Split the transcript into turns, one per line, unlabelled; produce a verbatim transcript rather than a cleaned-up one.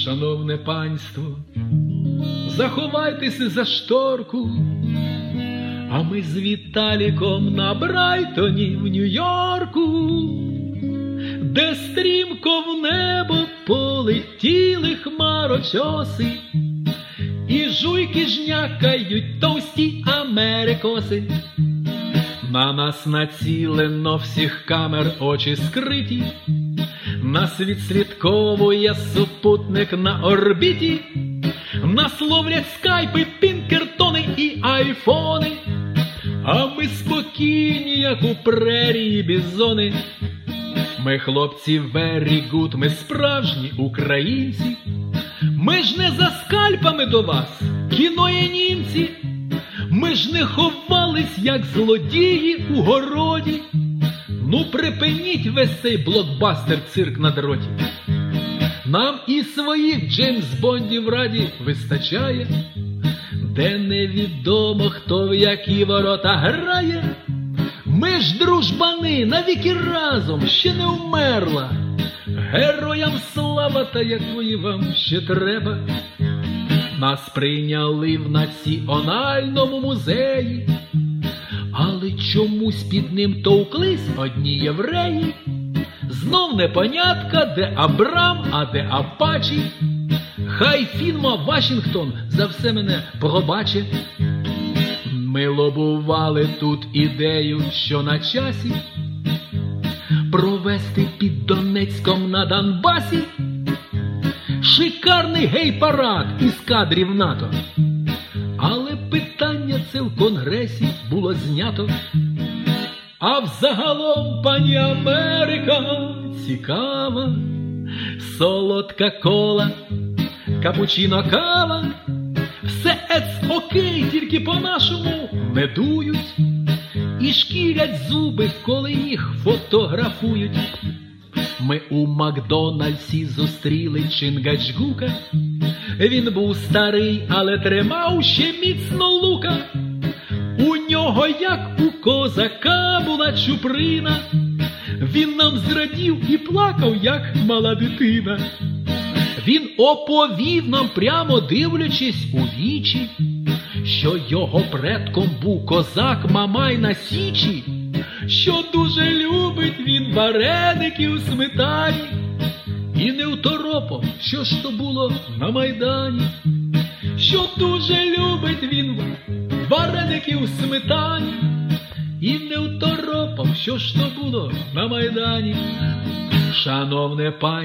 Шановне панство, заховайтеся за шторку, а ми з Віталіком на Брайтоні в Нью-Йорку, де стрімко в небо полетіли хмарочоси, і жуйки жнякають товсті америкоси. На нас націлено всіх камер очі скриті, нас відслідковує супутник на орбіті, нас ловлять скайпи, пінкертони і айфони, а ми спокійні, як у прерії бізони. Ми хлопці very good, ми справжні українці, ми ж не за скальпами до вас, кіно є німці, ми ж не ховались, як злодії у городі. Ну припиніть весь цей блокбастер-цирк на дроті. Нам і своїх Джеймс-Бондів раді вистачає, де невідомо, хто в які ворота грає. Ми ж дружбани, навіки разом, ще не вмерла. Героям слава, та якої вам ще треба. Нас прийняли в Національному музеї, але чомусь під ним товклись одні євреї. Знов непонятка, де Абрам, а де Апачі. Хай фірма Вашингтон за все мене пробаче. Ми лобували тут ідею, що на часі провести під Донецьком на Донбасі шикарний гей-парад із кадрів НАТО. Але питання це в Конгресі було знято. А взагалом, пані Америка, цікава, солодка кола, капучино, кава, все ец окей, тільки по-нашому не дують і шкірять зуби, коли їх фотографують. Ми у Макдональдсі зустріли Чингачгука, він був старий, але тримав ще міцно лука. У нього, як у козака, була чуприна, він нам зрадів і плакав, як мала дитина. Він оповів нам, прямо дивлячись у вічі, що його предком був козак Мамай на Січі, що дуже любить він вареники у сметані, і не второпав, що ж то було на Майдані, що дуже любить він вареники у сметані, і не второпав, що ж то було на Майдані. Шановне пані,